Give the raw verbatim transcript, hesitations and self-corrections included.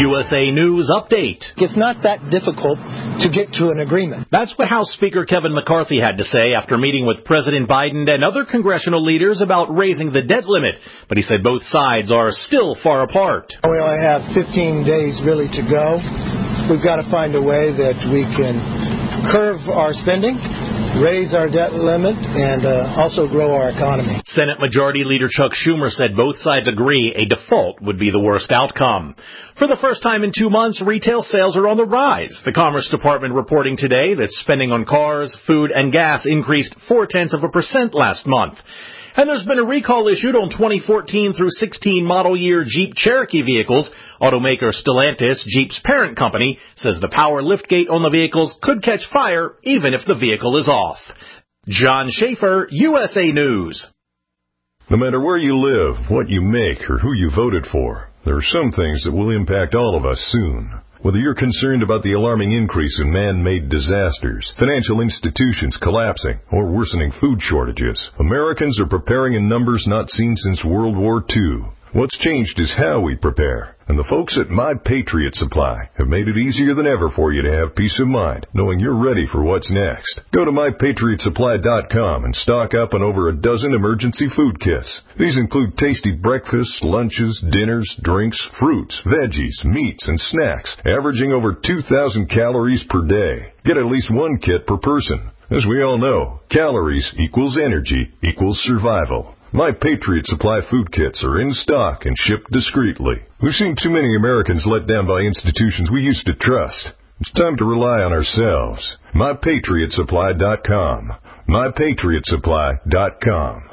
U S A News Update. It's not that difficult to get to an agreement. That's what House Speaker Kevin McCarthy had to say after meeting with President Biden and other congressional leaders about raising the debt limit. But he said both sides are still far apart. We only have fifteen days really to go. We've got to find a way that we can curb our spending, raise our debt limit, and uh, also grow our economy. Senate Majority Leader Chuck Schumer said both sides agree a default would be the worst outcome. For the first time in two months, retail sales are on the rise. The Commerce Department reporting today that spending on cars, food, and gas increased four-tenths of a percent last month. And there's been a recall issued on twenty fourteen through sixteen model year Jeep Cherokee vehicles. Automaker Stellantis, Jeep's parent company, says the power liftgate on the vehicles could catch fire even if the vehicle is off. John Schaefer, U S A News. No matter where you live, what you make, or who you voted for, there are some things that will impact all of us soon. Whether you're concerned about the alarming increase in man-made disasters, financial institutions collapsing, or worsening food shortages, Americans are preparing in numbers not seen since World War Two. What's changed is how we prepare, and the folks at My Patriot Supply have made it easier than ever for you to have peace of mind, knowing you're ready for what's next. Go to my patriot supply dot com and stock up on over a dozen emergency food kits. These include tasty breakfasts, lunches, dinners, drinks, fruits, veggies, meats, and snacks, averaging over two thousand calories per day. Get at least one kit per person. As we all know, calories equals energy equals survival. My Patriot Supply food kits are in stock and shipped discreetly. We've seen too many Americans let down by institutions we used to trust. It's time to rely on ourselves. my patriot supply dot com. my patriot supply dot com.